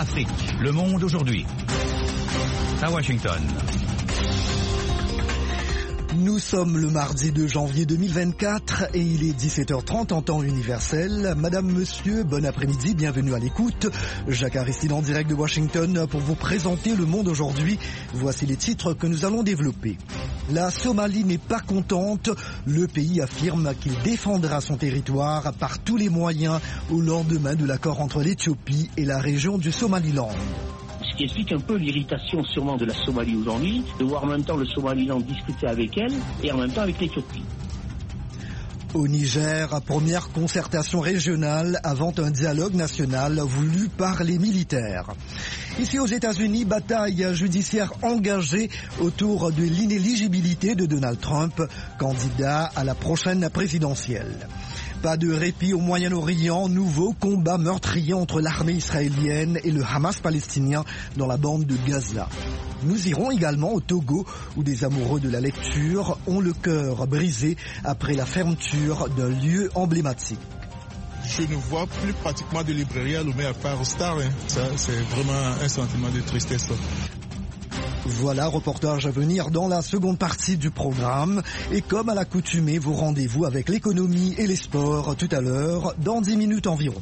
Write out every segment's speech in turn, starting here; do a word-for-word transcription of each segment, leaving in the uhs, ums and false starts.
Afrique, le monde aujourd'hui. À Washington. Nous sommes le mardi deux janvier deux mille vingt-quatre et il est dix-sept heures trente en temps universel. Madame, monsieur, bon après-midi, bienvenue à l'écoute. Jacques Aristide en direct de Washington pour vous présenter le monde aujourd'hui. Voici les titres que nous allons développer. La Somalie n'est pas contente. Le pays affirme qu'il défendra son territoire par tous les moyens au lendemain de l'accord entre l'Éthiopie et la région du Somaliland. Ce qui explique un peu l'irritation sûrement de la Somalie aujourd'hui, de voir en même temps le Somaliland discuter avec elle et en même temps avec l'Éthiopie. Au Niger, première concertation régionale avant un dialogue national voulu par les militaires. Ici aux États-Unis, bataille judiciaire engagée autour de l'inéligibilité de Donald Trump, candidat à la prochaine présidentielle. Pas de répit au Moyen-Orient, nouveau combat meurtrier entre l'armée israélienne et le Hamas palestinien dans la bande de Gaza. Nous irons également au Togo où des amoureux de la lecture ont le cœur brisé après la fermeture d'un lieu emblématique. Je ne vois plus pratiquement de librairie à Lomé à part Star. Hein. Ça, c'est vraiment un sentiment de tristesse. Voilà, reportage à venir dans la seconde partie du programme. Et comme à l'accoutumée, vos rendez-vous avec l'économie et les sports tout à l'heure, dans dix minutes environ.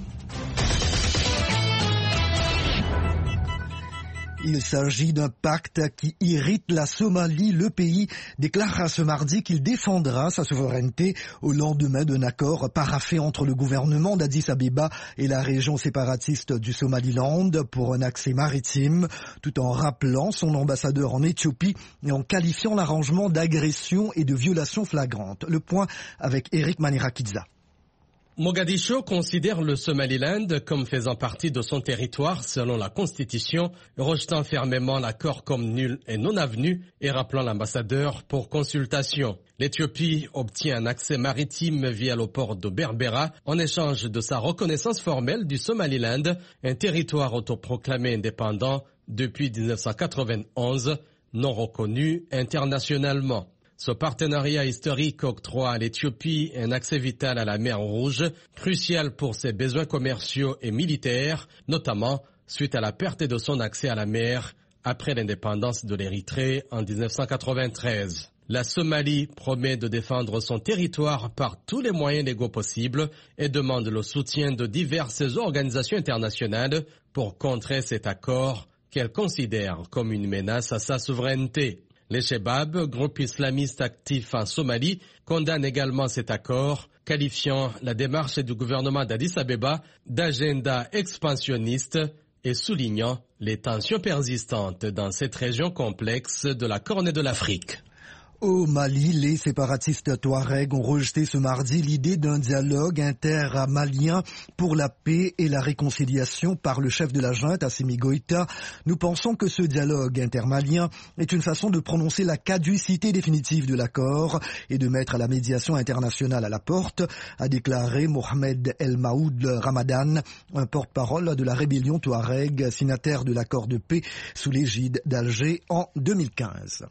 Il s'agit d'un pacte qui irrite la Somalie. Le pays déclarera ce mardi qu'il défendra sa souveraineté au lendemain d'un accord paraphé entre le gouvernement d'Addis Abeba et la région séparatiste du Somaliland pour un accès maritime, tout en rappelant son ambassadeur en Éthiopie et en qualifiant l'arrangement d'agression et de violation flagrante. Le point avec Eric Manirakidza. Mogadiscio considère le Somaliland comme faisant partie de son territoire selon la Constitution, rejetant fermement l'accord comme nul et non avenu et rappelant l'ambassadeur pour consultation. L'Éthiopie obtient un accès maritime via le port de Berbera en échange de sa reconnaissance formelle du Somaliland, un territoire autoproclamé indépendant depuis dix-neuf cent quatre-vingt-onze, non reconnu internationalement. Ce partenariat historique octroie à l'Éthiopie un accès vital à la mer Rouge, crucial pour ses besoins commerciaux et militaires, notamment suite à la perte de son accès à la mer après l'indépendance de l'Érythrée en dix-neuf cent quatre-vingt-treize. La Somalie promet de défendre son territoire par tous les moyens légaux possibles et demande le soutien de diverses organisations internationales pour contrer cet accord qu'elle considère comme une menace à sa souveraineté. Les Chebab, groupe islamiste actif en Somalie, condamnent également cet accord, qualifiant la démarche du gouvernement d'Addis Abeba d'agenda expansionniste et soulignant les tensions persistantes dans cette région complexe de la Corne de l'Afrique. Au Mali, les séparatistes Touaregs ont rejeté ce mardi l'idée d'un dialogue inter-malien pour la paix et la réconciliation par le chef de la junte, Assimi Goïta. Nous pensons que ce dialogue intermalien est une façon de prononcer la caducité définitive de l'accord et de mettre la médiation internationale à la porte, a déclaré Mohamed El Maoud Ramadan, un porte-parole de la rébellion Touareg, signataire de l'accord de paix sous l'égide d'Alger en deux mille quinze.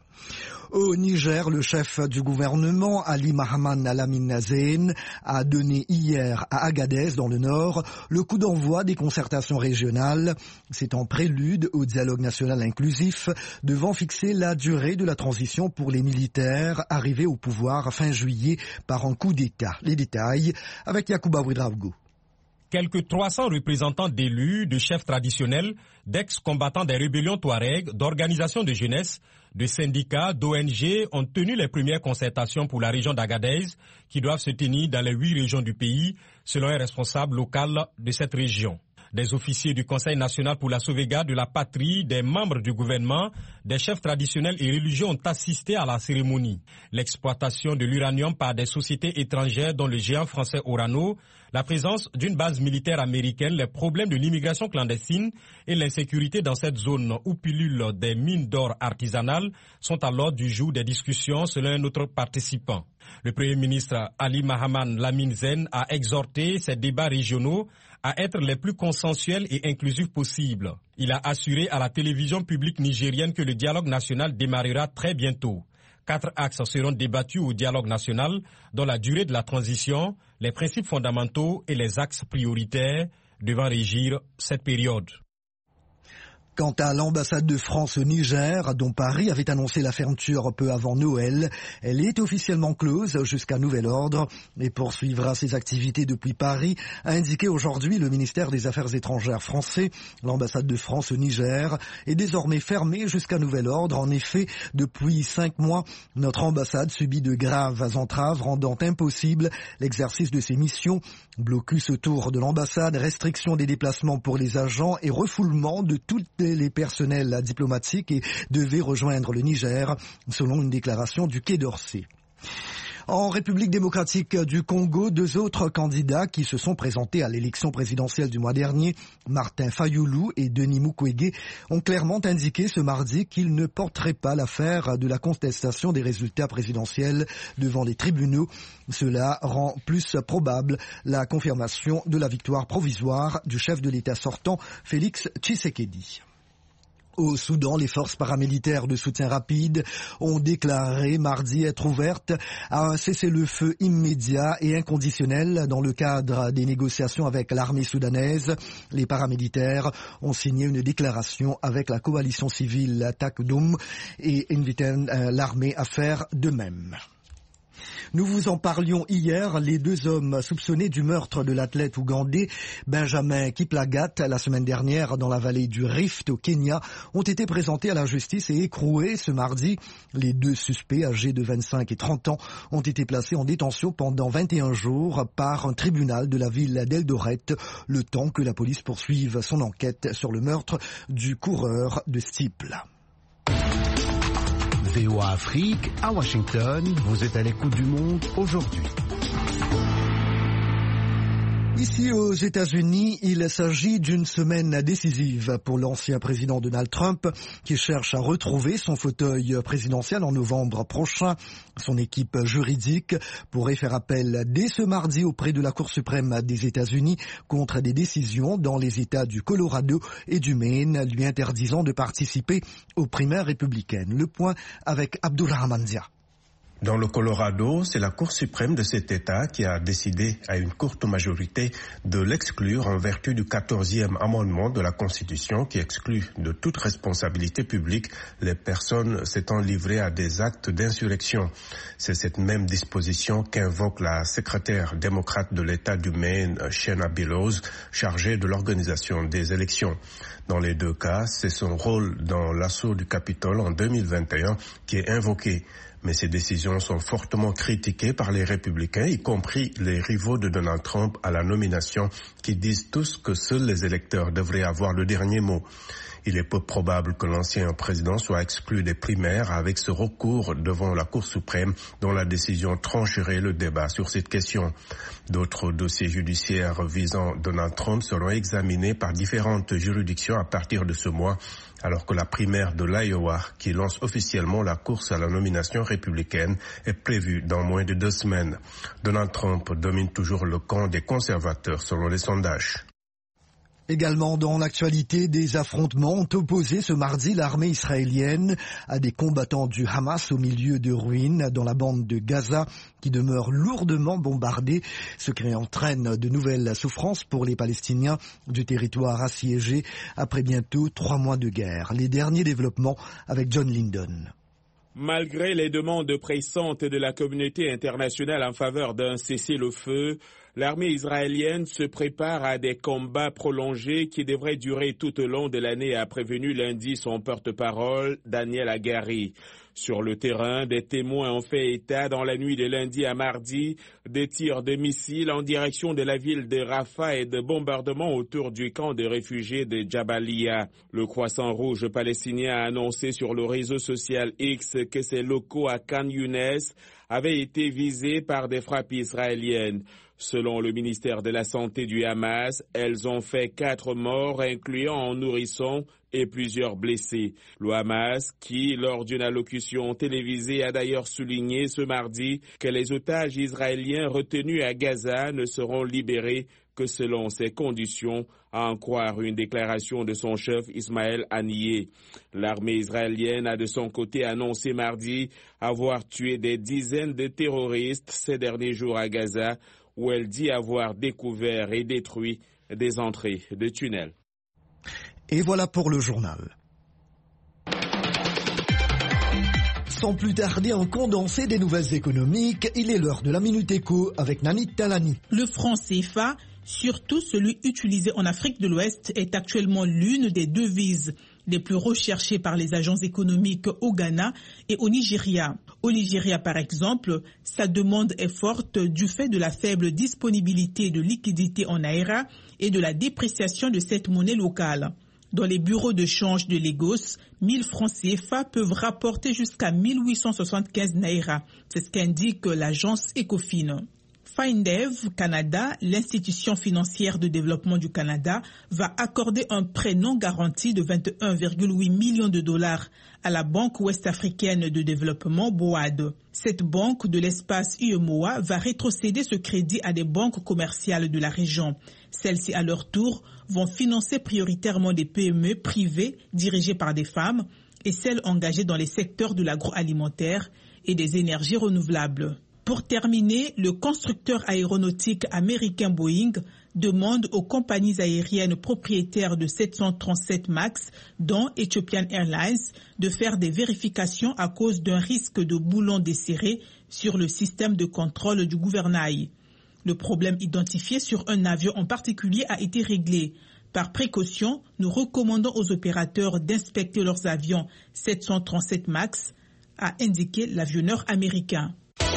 Au Niger, le chef du gouvernement, Ali Mahaman Lamine Zein, a donné hier à Agadez, dans le Nord, le coup d'envoi des concertations régionales. C'est en prélude au dialogue national inclusif, devant fixer la durée de la transition pour les militaires arrivés au pouvoir fin juillet par un coup d'État. Les détails avec Yacouba Ouedraogo. Quelques trois cents représentants d'élus, de chefs traditionnels, d'ex-combattants des rébellions Touareg, d'organisations de jeunesse, de syndicats, d'O N G ont tenu les premières concertations pour la région d'Agadez qui doivent se tenir dans les huit régions du pays, selon un responsable local de cette région. Des officiers du Conseil national pour la sauvegarde de la patrie, des membres du gouvernement, des chefs traditionnels et religieux ont assisté à la cérémonie. L'exploitation de l'uranium par des sociétés étrangères dont le géant français Orano, la présence d'une base militaire américaine, les problèmes de l'immigration clandestine et l'insécurité dans cette zone où pullulent des mines d'or artisanales sont à l'ordre du jour des discussions selon un autre participant. Le Premier ministre Ali Mahaman Lamine Zein a exhorté ces débats régionaux à être les plus consensuels et inclusifs possibles. Il a assuré à la télévision publique nigérienne que le dialogue national démarrera très bientôt. Quatre axes seront débattus au dialogue national, dont la durée de la transition, les principes fondamentaux et les axes prioritaires devant régir cette période. Quant à l'ambassade de France au Niger, dont Paris avait annoncé la fermeture peu avant Noël, elle est officiellement close jusqu'à nouvel ordre et poursuivra ses activités depuis Paris, a indiqué aujourd'hui le ministère des Affaires étrangères français. L'ambassade de France au Niger est désormais fermée jusqu'à nouvel ordre. En effet, depuis cinq mois, notre ambassade subit de graves entraves rendant impossible l'exercice de ses missions. Blocus autour de l'ambassade, restriction des déplacements pour les agents et refoulement de toutes les personnels diplomatiques et devaient rejoindre le Niger, selon une déclaration du Quai d'Orsay. En République démocratique du Congo, deux autres candidats qui se sont présentés à l'élection présidentielle du mois dernier, Martin Fayoulou et Denis Mukwege, ont clairement indiqué ce mardi qu'ils ne porteraient pas l'affaire de la contestation des résultats présidentiels devant les tribunaux. Cela rend plus probable la confirmation de la victoire provisoire du chef de l'État sortant, Félix Tshisekedi. Au Soudan, les forces paramilitaires de soutien rapide ont déclaré mardi être ouvertes à un cessez-le-feu immédiat et inconditionnel dans le cadre des négociations avec l'armée soudanaise. Les paramilitaires ont signé une déclaration avec la coalition civile Takdoum et invitent l'armée à faire de même. Nous vous en parlions hier, les deux hommes soupçonnés du meurtre de l'athlète ougandais Benjamin Kiplagat la semaine dernière dans la vallée du Rift au Kenya ont été présentés à la justice et écroués ce mardi. Les deux suspects âgés de vingt-cinq et trente ans ont été placés en détention pendant vingt et un jours par un tribunal de la ville d'Eldoret, le temps que la police poursuive son enquête sur le meurtre du coureur de steeple. V O A Afrique, à Washington, vous êtes à l'écoute du monde aujourd'hui. Ici aux États-Unis, il s'agit d'une semaine décisive pour l'ancien président Donald Trump qui cherche à retrouver son fauteuil présidentiel en novembre prochain. Son équipe juridique pourrait faire appel dès ce mardi auprès de la Cour suprême des États-Unis contre des décisions dans les États du Colorado et du Maine lui interdisant de participer aux primaires républicaines. Le point avec Abdulrahman Dia. Dans le Colorado, c'est la Cour suprême de cet État qui a décidé à une courte majorité de l'exclure en vertu du quatorzième amendement de la Constitution qui exclut de toute responsabilité publique les personnes s'étant livrées à des actes d'insurrection. C'est cette même disposition qu'invoque la secrétaire démocrate de l'État du Maine, Shanna Billows, chargée de l'organisation des élections. Dans les deux cas, c'est son rôle dans l'assaut du Capitole en deux mille vingt et un qui est invoqué. Mais ces décisions sont fortement critiquées par les républicains, y compris les rivaux de Donald Trump à la nomination, qui disent tous que seuls les électeurs devraient avoir le dernier mot. Il est peu probable que l'ancien président soit exclu des primaires avec ce recours devant la Cour suprême dont la décision trancherait le débat sur cette question. D'autres dossiers judiciaires visant Donald Trump seront examinés par différentes juridictions à partir de ce mois, alors que la primaire de l'Iowa, qui lance officiellement la course à la nomination républicaine, est prévue dans moins de deux semaines. Donald Trump domine toujours le camp des conservateurs selon les sondages. Également dans l'actualité, des affrontements ont opposé ce mardi l'armée israélienne à des combattants du Hamas au milieu de ruines dans la bande de Gaza qui demeure lourdement bombardée, ce qui entraîne de nouvelles souffrances pour les Palestiniens du territoire assiégé après bientôt trois mois de guerre. Les derniers développements avec John Lyndon. Malgré les demandes pressantes de la communauté internationale en faveur d'un cessez-le-feu, l'armée israélienne se prépare à des combats prolongés qui devraient durer tout au long de l'année, a prévenu lundi son porte-parole Daniel Hagari. Sur le terrain, des témoins ont fait état dans la nuit de lundi à mardi de tirs de missiles en direction de la ville de Rafah et de bombardements autour du camp de réfugiés de Jabalia. Le Croissant Rouge palestinien a annoncé sur le réseau social X que ses locaux à Khan Younes avaient été visés par des frappes israéliennes. Selon le ministère de la Santé du Hamas, elles ont fait quatre morts, incluant un nourrisson et plusieurs blessés. Le Hamas, qui, lors d'une allocution télévisée, a d'ailleurs souligné ce mardi que les otages israéliens retenus à Gaza ne seront libérés que selon ces conditions, à en croire une déclaration de son chef Ismaël Haniyeh. L'armée israélienne a de son côté annoncé mardi avoir tué des dizaines de terroristes ces derniers jours à Gaza, où elle dit avoir découvert et détruit des entrées de tunnels. Et voilà pour le journal. Sans plus tarder, en condensé des nouvelles économiques, il est l'heure de la Minute Éco avec Nanit Talani. Le franc C F A, surtout celui utilisé en Afrique de l'Ouest, est actuellement l'une des devises les plus recherchées par les agences économiques au Ghana et au Nigeria. Au Nigeria, par exemple, sa demande est forte du fait de la faible disponibilité de liquidités en naira et de la dépréciation de cette monnaie locale. Dans les bureaux de change de Lagos, mille francs C F A peuvent rapporter jusqu'à mille huit cent soixante-quinze naira. C'est ce qu'indique l'agence Ecofin. FindDev Canada, l'institution financière de développement du Canada, va accorder un prêt non garanti de vingt et un virgule huit millions de dollars à la Banque ouest-africaine de développement B O A D. Cette banque de l'espace U E M O A va rétrocéder ce crédit à des banques commerciales de la région. Celles-ci, à leur tour, vont financer prioritairement des P M E privées dirigées par des femmes et celles engagées dans les secteurs de l'agroalimentaire et des énergies renouvelables. Pour terminer, le constructeur aéronautique américain Boeing demande aux compagnies aériennes propriétaires de sept cent trente-sept MAX, dont Ethiopian Airlines, de faire des vérifications à cause d'un risque de boulons desserrés sur le système de contrôle du gouvernail. Le problème identifié sur un avion en particulier a été réglé. Par précaution, nous recommandons aux opérateurs d'inspecter leurs avions sept cent trente-sept MAX, a indiqué l'avionneur américain.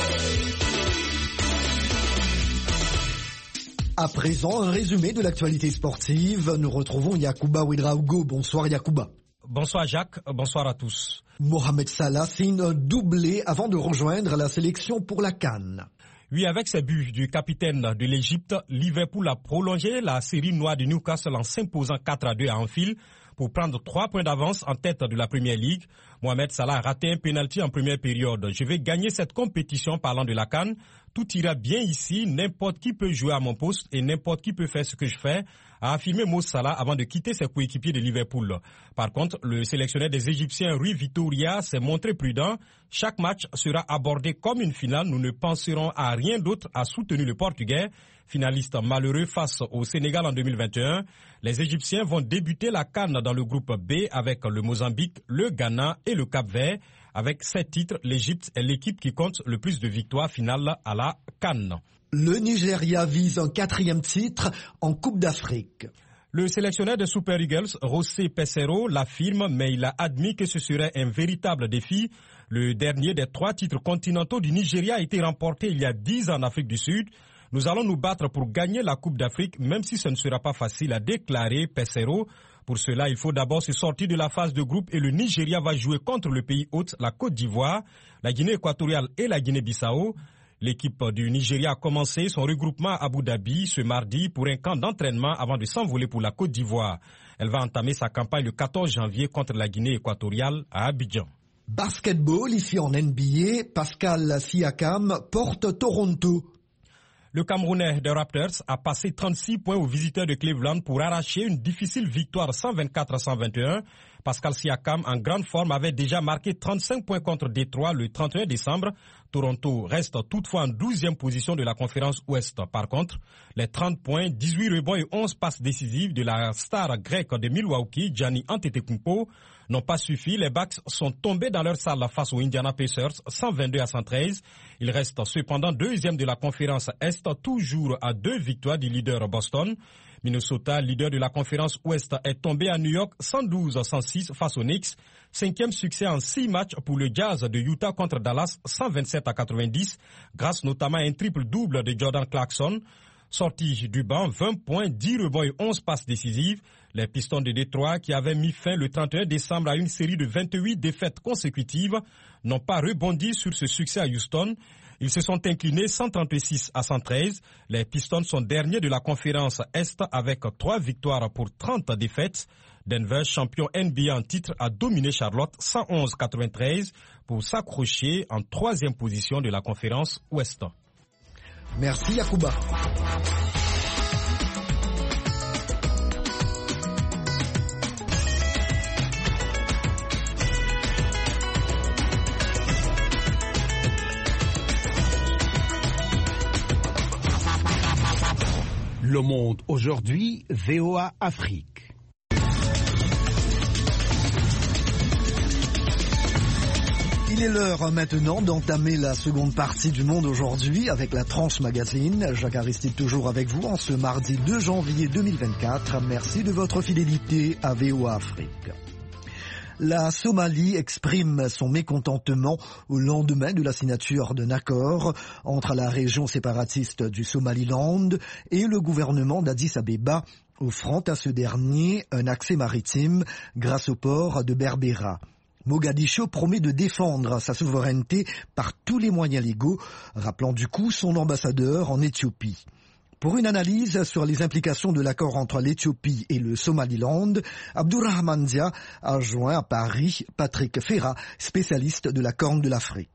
À présent, un résumé de l'actualité sportive. Nous retrouvons Yacouba Ouedraogo. Bonsoir Yacouba. Bonsoir Jacques, bonsoir à tous. Mohamed Salah signe un doublé avant de rejoindre la sélection pour la CAN. Oui, avec ses buts du capitaine de l'Égypte, Liverpool a prolongé la série noire de Newcastle en s'imposant quatre à deux à Anfield pour prendre trois points d'avance en tête de la Premier League. Mohamed Salah a raté un pénalty en première période. Je vais gagner cette compétition parlant de la CAN. Tout ira bien ici, n'importe qui peut jouer à mon poste et n'importe qui peut faire ce que je fais, a affirmé Mo Salah avant de quitter ses coéquipiers de Liverpool. Par contre, le sélectionneur des Égyptiens Rui Vitória s'est montré prudent. Chaque match sera abordé comme une finale. Nous ne penserons à rien d'autre, a soutenu le Portugais, finaliste malheureux face au Sénégal en deux mille vingt et un. Les Égyptiens vont débuter la CAN dans le groupe B avec le Mozambique, le Ghana et le Cap-Vert. Avec sept titres, l'Égypte est l'équipe qui compte le plus de victoires finales à la CAN. Le Nigeria vise un quatrième titre en Coupe d'Afrique. Le sélectionneur des Super Eagles, José Peseiro, l'affirme, mais il a admis que ce serait un véritable défi. Le dernier des trois titres continentaux du Nigeria a été remporté il y a dix ans en Afrique du Sud. Nous allons nous battre pour gagner la Coupe d'Afrique, même si ce ne sera pas facile, a déclaré Peseiro. Pour cela, il faut d'abord se sortir de la phase de groupe et le Nigeria va jouer contre le pays hôte, la Côte d'Ivoire, la Guinée équatoriale et la Guinée-Bissau. L'équipe du Nigeria a commencé son regroupement à Abu Dhabi ce mardi pour un camp d'entraînement avant de s'envoler pour la Côte d'Ivoire. Elle va entamer sa campagne le quatorze janvier contre la Guinée équatoriale à Abidjan. Basketball, ici en N B A, Pascal Siakam porte Toronto. Le Camerounais des Raptors a passé trente-six points aux visiteurs de Cleveland pour arracher une difficile victoire cent vingt-quatre à cent vingt et un. Pascal Siakam, en grande forme, avait déjà marqué trente-cinq points contre Détroit le trente et un décembre. Toronto reste toutefois en douzième position de la conférence Ouest. Par contre, les trente points, dix-huit rebonds et onze passes décisives de la star grecque de Milwaukee, Giannis Antetokounmpo, n'ont pas suffi. Les Bucks sont tombés dans leur salle face aux Indiana Pacers, cent vingt-deux à cent treize. Ils restent cependant deuxième de la conférence Est, toujours à deux victoires du leader Boston. Minnesota, leader de la conférence Ouest, est tombé à New York cent douze à cent six face aux Knicks. Cinquième succès en six matchs pour le Jazz de Utah contre Dallas, cent vingt-sept à quatre-vingt-dix, grâce notamment à un triple-double de Jordan Clarkson. Sorti du banc, vingt points, dix rebonds et onze passes décisives. Les Pistons de Détroit, qui avaient mis fin le trente et un décembre à une série de vingt-huit défaites consécutives, n'ont pas rebondi sur ce succès à Houston. Ils se sont inclinés cent trente-six à cent treize. Les Pistons sont derniers de la conférence Est avec trois victoires pour trente défaites. Denver, champion N B A en titre, a dominé Charlotte cent onze à quatre-vingt-treize pour s'accrocher en troisième position de la conférence Ouest. Merci Yacouba. Le Monde aujourd'hui, V O A Afrique. Il est l'heure maintenant d'entamer la seconde partie du Monde aujourd'hui avec la Tranche Magazine. Jacques Aristide toujours avec vous en ce mardi deux janvier deux mille vingt-quatre. Merci de votre fidélité à V O A Afrique. La Somalie exprime son mécontentement au lendemain de la signature d'un accord entre la région séparatiste du Somaliland et le gouvernement d'Addis Abeba, offrant à ce dernier un accès maritime grâce au port de Berbera. Mogadiscio promet de défendre sa souveraineté par tous les moyens légaux, rappelant du coup son ambassadeur en Éthiopie. Pour une analyse sur les implications de l'accord entre l'Éthiopie et le Somaliland, Abdurrahman Dia a joint à Paris Patrick Ferra, spécialiste de la Corne de l'Afrique.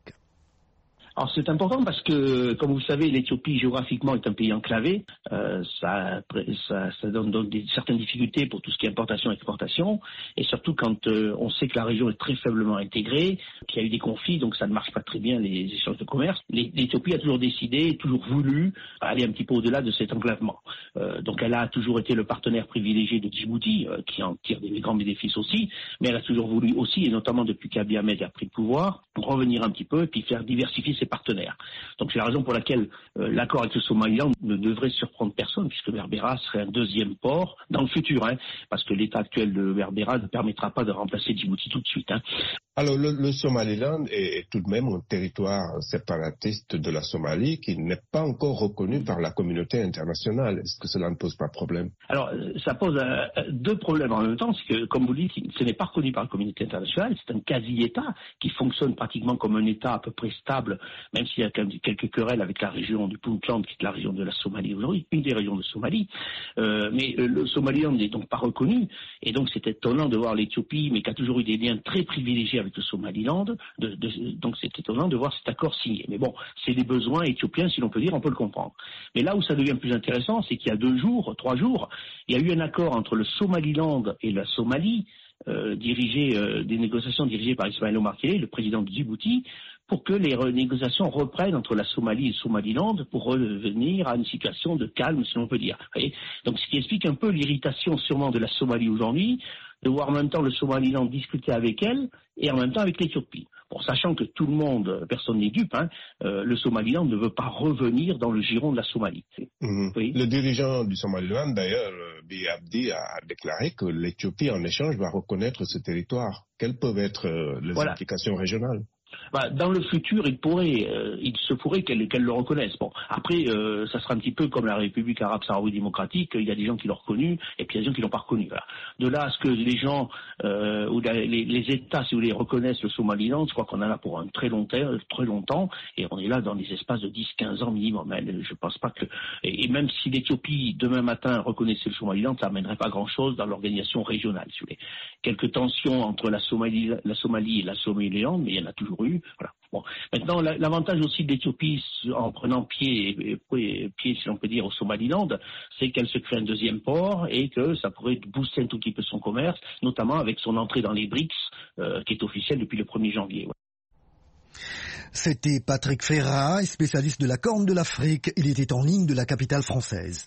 Alors c'est important parce que, comme vous le savez, l'Éthiopie géographiquement est un pays enclavé. Euh, ça, ça, ça donne donc des, certaines difficultés pour tout ce qui est importation et exportation. Et surtout quand euh, on sait que la région est très faiblement intégrée, qu'il y a eu des conflits, donc ça ne marche pas très bien les échanges de commerce. L'Éthiopie a toujours décidé, toujours voulu aller un petit peu au-delà de cet enclavement. Euh, donc elle a toujours été le partenaire privilégié de Djibouti, euh, qui en tire des grands bénéfices aussi. Mais elle a toujours voulu aussi, et notamment depuis qu'Abiy Ahmed a pris le pouvoir, revenir un petit peu et puis faire diversifier ses partenaires. Donc c'est la raison pour laquelle euh, l'accord avec le Somaliland ne devrait surprendre personne, puisque Berbera serait un deuxième port dans le futur, hein, parce que l'état actuel de Berbera ne permettra pas de remplacer Djibouti tout de suite. Hein. Alors le, le Somaliland est tout de même un territoire séparatiste de la Somalie qui n'est pas encore reconnu par la communauté internationale. Est-ce que cela ne pose pas de problème? Alors ça pose euh, deux problèmes en même temps, c'est que comme vous le dites, ce n'est pas reconnu par la communauté internationale, c'est un quasi-État qui fonctionne pratiquement comme un État à peu près stable, même s'il y a quelques querelles avec la région du Puntland, qui est la région de la Somalie aujourd'hui, une des régions de Somalie. Euh, mais euh, le Somaliland n'est donc pas reconnu, et donc c'est étonnant de voir l'Éthiopie, mais qui a toujours eu des liens très privilégiés avec le Somaliland, de, de, donc c'est étonnant de voir cet accord signé. Mais bon, c'est des besoins éthiopiens, si l'on peut dire, on peut le comprendre. Mais là où ça devient plus intéressant, c'est qu'il y a deux jours, trois jours, il y a eu un accord entre le Somaliland et la Somalie, euh, dirigé, euh, des négociations dirigées par Ismaël Omar Guelleh, le président de Djibouti, pour que les négociations reprennent entre la Somalie et le Somaliland pour revenir à une situation de calme, si l'on peut dire. Et donc ce qui explique un peu l'irritation sûrement de la Somalie aujourd'hui, de voir en même temps le Somaliland discuter avec elle et en même temps avec l'Éthiopie. Bon, sachant que tout le monde, personne n'est dupe, hein, euh, le Somaliland ne veut pas revenir dans le giron de la Somalie. Mmh. Oui. Le dirigeant du Somaliland, d'ailleurs, Abiy Abdi, a déclaré que l'Éthiopie, en échange, va reconnaître ce territoire. Quelles peuvent être euh, les voilà. implications régionales? Bah, dans le futur, il pourrait, euh, il se pourrait qu'elle qu'elle le reconnaisse. Bon, après, euh, ça sera un petit peu comme la République arabe sahraoui démocratique. Il y a des gens qui l'ont reconnu et puis il y a des gens qui l'ont pas reconnu. Voilà. De là à ce que les gens euh, ou les, les États, si vous voulez, reconnaissent le Somaliland, je crois qu'on en a pour un très long, très longtemps, et on est là dans des espaces de dix à quinze ans minimum. Mais je pense pas que, et même si l'Éthiopie demain matin reconnaissait le Somaliland, ça n'amènerait pas grand-chose dans l'organisation régionale. Si vous voulez, quelques tensions entre la Somalie, la Somalie et la Somaliland, mais il y en a toujours eu. Voilà. Bon. Maintenant, l'avantage aussi de l'Éthiopie en prenant pied, pied, si l'on peut dire, au Somaliland, c'est qu'elle se crée un deuxième port et que ça pourrait booster un tout petit peu son commerce, notamment avec son entrée dans les B R I C S, euh, qui est officielle depuis le premier janvier. Ouais. C'était Patrick Ferra, spécialiste de la Corne de l'Afrique. Il était en ligne de la capitale française.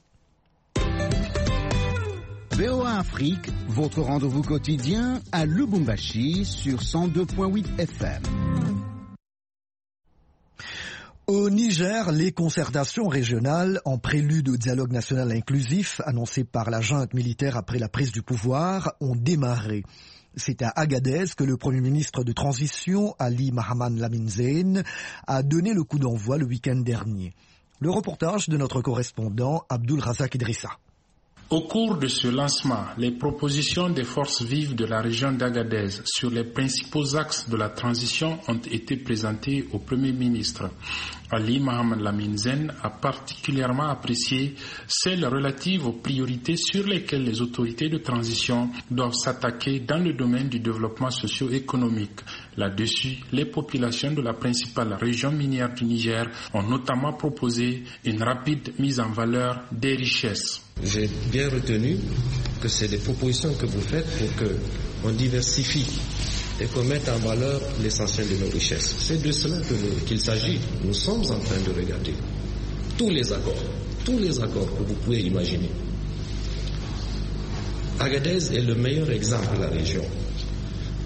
V O A Afrique, votre rendez-vous quotidien à Lubumbashi sur cent deux virgule huit F M. Au Niger, les concertations régionales en prélude au dialogue national inclusif annoncé par la junte militaire après la prise du pouvoir ont démarré. C'est à Agadez que le Premier ministre de transition, Ali Mahaman Lamine Zeine, a donné le coup d'envoi le week-end dernier. Le reportage de notre correspondant Abdul Razak Idrissa. Au cours de ce lancement, les propositions des forces vives de la région d'Agadez sur les principaux axes de la transition ont été présentées au Premier ministre. Ali Mahaman Lamine Zeine a particulièrement apprécié celles relatives aux priorités sur lesquelles les autorités de transition doivent s'attaquer dans le domaine du développement socio-économique. Là-dessus, les populations de la principale région minière du Niger ont notamment proposé une rapide mise en valeur des richesses. J'ai bien retenu que c'est des propositions que vous faites pour qu'on diversifie et qu'on mette en valeur l'essentiel de nos richesses. C'est de cela que, qu'il s'agit. Nous sommes en train de regarder tous les accords, tous les accords que vous pouvez imaginer. Agadez est le meilleur exemple de la région.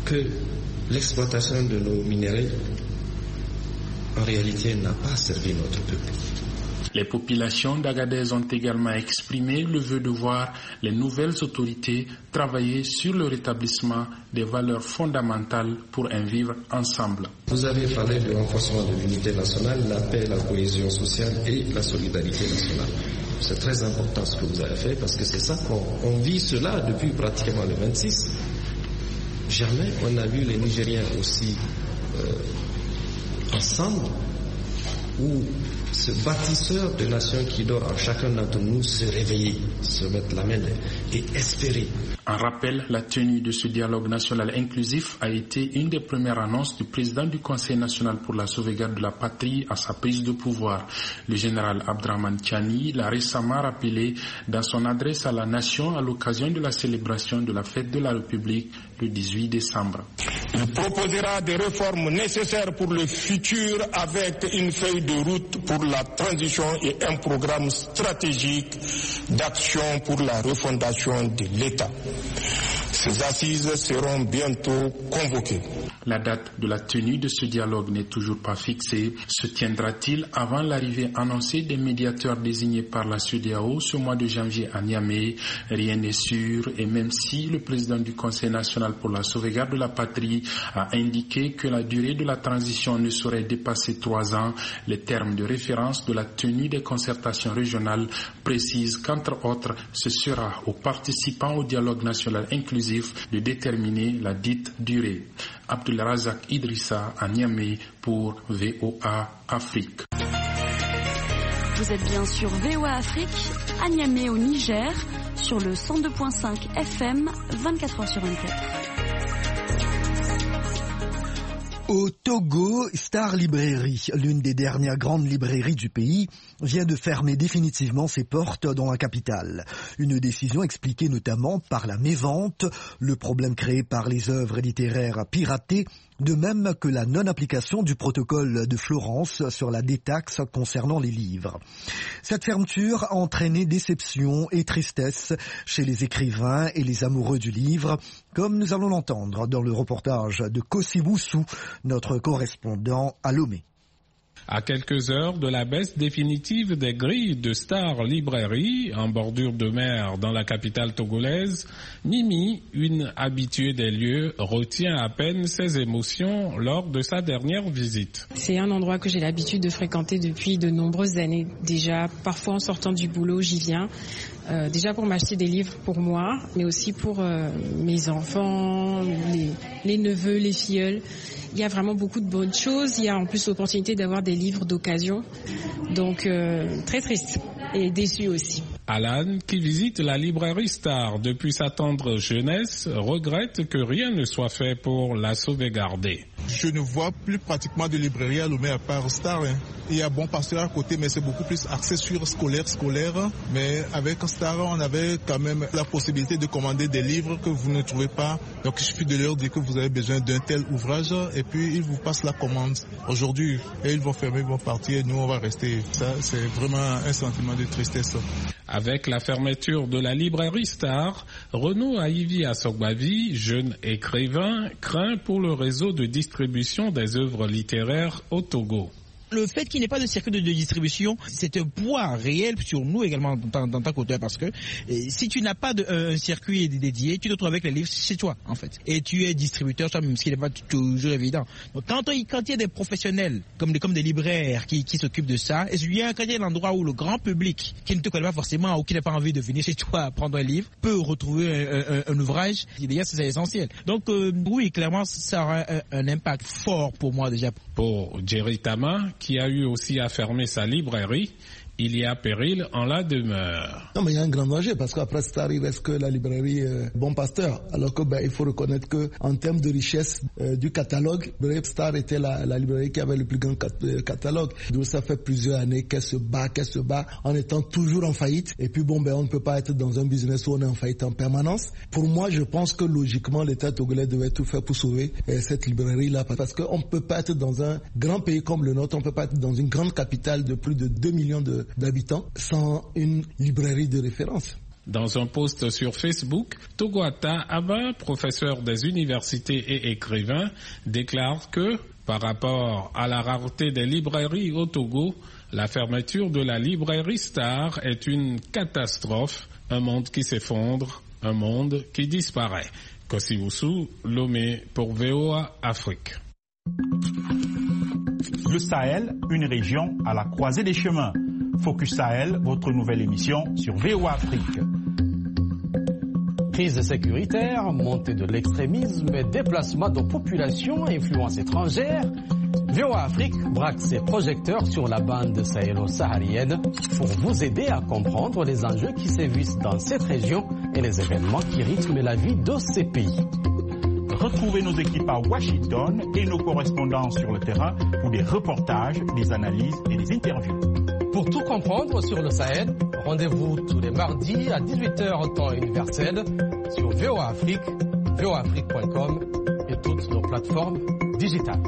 que l'exploitation de nos minéraux, en réalité, n'a pas servi notre peuple. Les populations d'Agadez ont également exprimé le vœu de voir les nouvelles autorités travailler sur le rétablissement des valeurs fondamentales pour un vivre ensemble. Vous avez parlé du renforcement de l'unité nationale, la paix, la cohésion sociale et la solidarité nationale. C'est très important ce que vous avez fait parce que c'est ça qu'on on vit cela depuis pratiquement le vingt-six. Jamais on a vu les Nigériens aussi euh, ensemble où ce bâtisseur de nations qui dort en chacun d'entre nous se réveiller, se mettre la main et espérer. En rappel, la tenue de ce dialogue national inclusif a été une des premières annonces du président du Conseil national pour la sauvegarde de la patrie à sa prise de pouvoir. Le général Abdraman Tiani l'a récemment rappelé dans son adresse à la nation à l'occasion de la célébration de la fête de la République le dix-huit décembre. Il proposera des réformes nécessaires pour le futur avec une feuille de route pour la transition et un programme stratégique d'action pour la refondation de l'État. Ces assises seront bientôt convoquées. La date de la tenue de ce dialogue n'est toujours pas fixée. Se tiendra-t-il avant l'arrivée annoncée des médiateurs désignés par la CEDEAO ce mois de janvier à Niamey? Rien n'est sûr et même si le président du Conseil national pour la sauvegarde de la patrie a indiqué que la durée de la transition ne saurait dépasser trois ans, les termes de référence de la tenue des concertations régionales précisent qu'entre autres, ce sera aux participants au dialogue national inclusif de déterminer la dite durée. Abdulrazak Idrissa à Niamey pour V O A Afrique. Vous êtes bien sur V O A Afrique, à Niamey au Niger, sur le cent deux virgule cinq F M, vingt-quatre heures sur vingt-quatre. Au Togo, Star Librairie, l'une des dernières grandes librairies du pays, vient de fermer définitivement ses portes dans la capitale. Une décision expliquée notamment par la mévente, le problème créé par les œuvres littéraires piratées, de même que la non-application du protocole de Florence sur la détaxe concernant les livres. Cette fermeture a entraîné déception et tristesse chez les écrivains et les amoureux du livre, comme nous allons l'entendre dans le reportage de Kossi Boussou, notre correspondant à Lomé. À quelques heures de la baisse définitive des grilles de Star Librairie, en bordure de mer dans la capitale togolaise, Mimi, une habituée des lieux, retient à peine ses émotions lors de sa dernière visite. C'est un endroit que j'ai l'habitude de fréquenter depuis de nombreuses années déjà. Parfois en sortant du boulot, j'y viens. Euh, déjà pour m'acheter des livres pour moi, mais aussi pour euh, mes enfants, les, les neveux, les filleuls. Il y a vraiment beaucoup de bonnes choses. Il y a en plus l'opportunité d'avoir des livres d'occasion. Donc, euh, très triste et déçu aussi. Alan, qui visite la librairie Star depuis sa tendre jeunesse, regrette que rien ne soit fait pour la sauvegarder. Je ne vois plus pratiquement de librairie à Lomé à part Star. Hein. Il y a Bon Pasteur à côté, mais c'est beaucoup plus axé sur scolaire, scolaire. Mais avec Star, on avait quand même la possibilité de commander des livres que vous ne trouvez pas. Donc il suffit de leur dire que vous avez besoin d'un tel ouvrage et puis ils vous passent la commande aujourd'hui. Et ils vont fermer, ils vont partir et nous on va rester. Ça, c'est vraiment un sentiment de tristesse. Avec la fermeture de la librairie Star, Renaud Aïvi Assogbavi, jeune écrivain, craint pour le réseau de distribution des œuvres littéraires au Togo. Le fait qu'il n'y ait pas de circuit de, de distribution, c'est un poids réel sur nous également en tant qu'auteur, parce que et, si tu n'as pas de, euh, un circuit dédié, tu te trouves avec les livres chez toi en fait. Et tu es distributeur toi-même, ce qui n'est pas toujours évident. Donc quand il quand y a des professionnels comme des, comme des libraires qui, qui s'occupent de ça, et bien quand il y a un endroit où le grand public qui ne te connaît pas forcément ou qui n'a pas envie de venir chez toi prendre un livre peut retrouver un, un, un ouvrage, déjà c'est essentiel. Donc euh, oui, clairement ça aura un, un impact fort pour moi déjà. Pour Jerry Tama, qui a eu aussi à fermer sa librairie, il y a péril en la demeure. Non, mais il y a un grand danger parce qu'après Star, il reste que la librairie euh, Bon Pasteur. Alors que ben, il faut reconnaître que en termes de richesse euh, du catalogue, Star était la, la librairie qui avait le plus grand cat euh, catalogue. Donc ça fait plusieurs années qu'elle se bat, qu'elle se bat en étant toujours en faillite. Et puis bon, ben on ne peut pas être dans un business où on est en faillite en permanence. Pour moi, je pense que logiquement, l'État togolais devait tout faire pour sauver euh, cette librairie-là, parce qu'on ne peut pas être dans un grand pays comme le nôtre, on ne peut pas être dans une grande capitale de plus de deux millions de d'habitants sans une librairie de référence. Dans un post sur Facebook, Togoata Abba, professeur des universités et écrivain, déclare que, par rapport à la rareté des librairies au Togo, la fermeture de la librairie Star est une catastrophe, un monde qui s'effondre, un monde qui disparaît. Kosiwusu, Lomé pour V O A Afrique. Le Sahel, une région à la croisée des chemins. Focus Sahel, votre nouvelle émission sur V O A Afrique. Crise sécuritaire, montée de l'extrémisme et déplacement de populations à influence étrangère, V O A Afrique braque ses projecteurs sur la bande sahélo-saharienne pour vous aider à comprendre les enjeux qui sévissent dans cette région et les événements qui rythment la vie de ces pays. Retrouvez nos équipes à Washington et nos correspondants sur le terrain pour des reportages, des analyses et des interviews. Pour tout comprendre sur le Sahel, rendez-vous tous les mardis à dix-huit heures temps universel sur V O A Afrique, V O A Afrique point com et toutes nos plateformes digitales.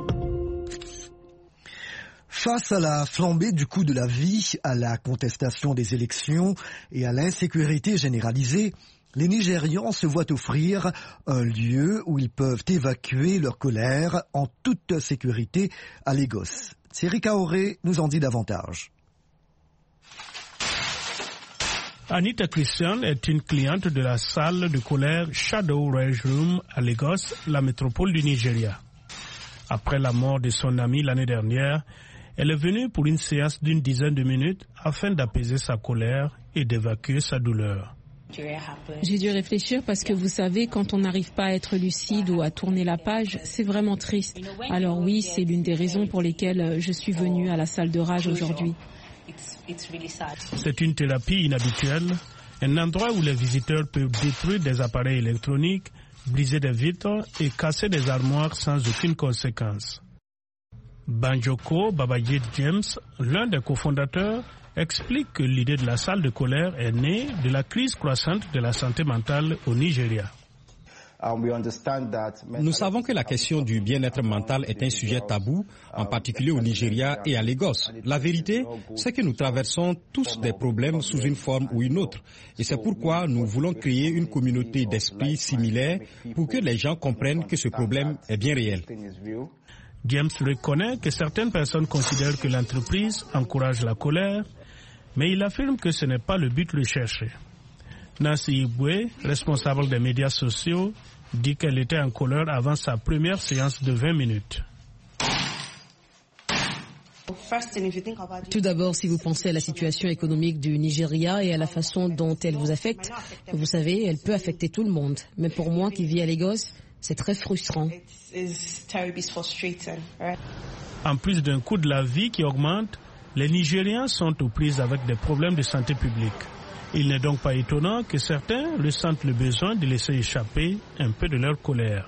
Face à la flambée du coût de la vie, à la contestation des élections et à l'insécurité généralisée, les Nigérians se voient offrir un lieu où ils peuvent évacuer leur colère en toute sécurité à Lagos. Thierry Kaoré nous en dit davantage. Anita Christian est une cliente de la salle de colère Shadow Rage Room à Lagos, la métropole du Nigeria. Après la mort de son amie l'année dernière, elle est venue pour une séance d'une dizaine de minutes afin d'apaiser sa colère et d'évacuer sa douleur. J'ai dû réfléchir parce que vous savez, quand on n'arrive pas à être lucide ou à tourner la page, c'est vraiment triste. Alors oui, c'est l'une des raisons pour lesquelles je suis venue à la salle de rage aujourd'hui. C'est une thérapie inhabituelle, un endroit où les visiteurs peuvent détruire des appareils électroniques, briser des vitres et casser des armoires sans aucune conséquence. Banjoko Babajit James, l'un des cofondateurs, explique que l'idée de la salle de colère est née de la crise croissante de la santé mentale au Nigeria. Nous savons que la question du bien-être mental est un sujet tabou, en particulier au Nigeria et à Lagos. La vérité, c'est que nous traversons tous des problèmes sous une forme ou une autre. Et c'est pourquoi nous voulons créer une communauté d'esprit similaire pour que les gens comprennent que ce problème est bien réel. James reconnaît que certaines personnes considèrent que l'entreprise encourage la colère, mais il affirme que ce n'est pas le but recherché. Nancy Ibwe, responsable des médias sociaux, dit qu'elle était en colère avant sa première séance de vingt minutes. Tout d'abord, si vous pensez à la situation économique du Nigeria et à la façon dont elle vous affecte, vous savez, elle peut affecter tout le monde. Mais pour moi qui vis à Lagos, c'est très frustrant. En plus d'un coût de la vie qui augmente, les Nigériens sont aux prises avec des problèmes de santé publique. Il n'est donc pas étonnant que certains ressentent le besoin de laisser échapper un peu de leur colère.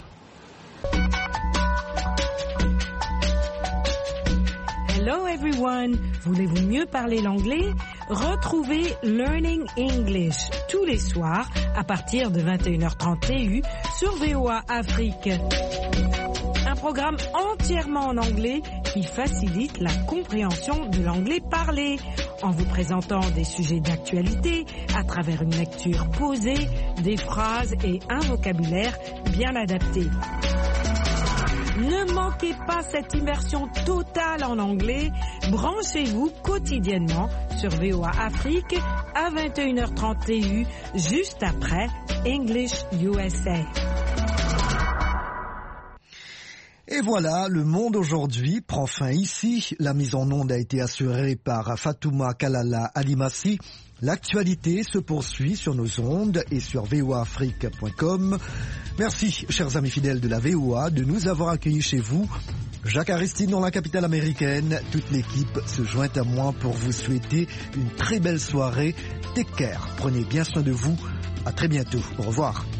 Hello everyone! Voulez-vous mieux parler l'anglais? Retrouvez Learning English tous les soirs à partir de vingt et une heures trente T U sur V O A Afrique. Un programme entièrement en anglais qui facilite la compréhension de l'anglais parlé en vous présentant des sujets d'actualité à travers une lecture posée, des phrases et un vocabulaire bien adapté. Ne manquez pas cette immersion totale en anglais. Branchez-vous quotidiennement sur V O A Afrique à vingt et une heures trente T U, juste après English U S A. Et voilà, le monde aujourd'hui prend fin ici. La mise en onde a été assurée par Fatouma Kalala Alimassi. L'actualité se poursuit sur nos ondes et sur V O A Afrique point com. Merci, chers amis fidèles de la V O A, de nous avoir accueillis chez vous. Jacques Aristide dans la capitale américaine. Toute l'équipe se joint à moi pour vous souhaiter une très belle soirée. Take care. Prenez bien soin de vous. À très bientôt. Au revoir.